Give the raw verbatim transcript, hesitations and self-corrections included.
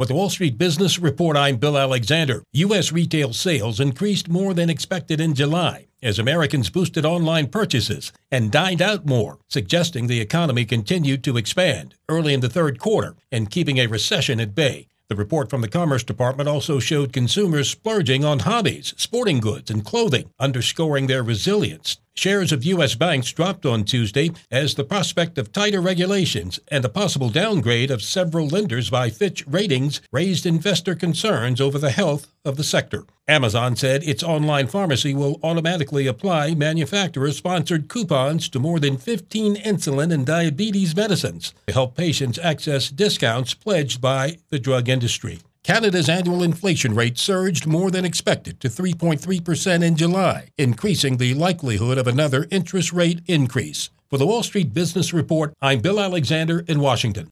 With the Wall Street Business Report, I'm Bill Alexander. U S retail sales increased more than expected in July as Americans boosted online purchases and dined out more, suggesting the economy continued to expand early in the third quarter and keeping a recession at bay. The report from the Commerce Department also showed consumers splurging on hobbies, sporting goods, and clothing, underscoring their resilience. Shares of U S banks dropped on Tuesday as the prospect of tighter regulations and a possible downgrade of several lenders by Fitch Ratings raised investor concerns over the health of the sector. Amazon said its online pharmacy will automatically apply manufacturer-sponsored coupons to more than fifteen insulin and diabetes medicines to help patients access discounts pledged by the drug industry. Canada's annual inflation rate surged more than expected to three point three percent in July, increasing the likelihood of another interest rate increase. For the Wall Street Business Report, I'm Bill Alexander in Washington.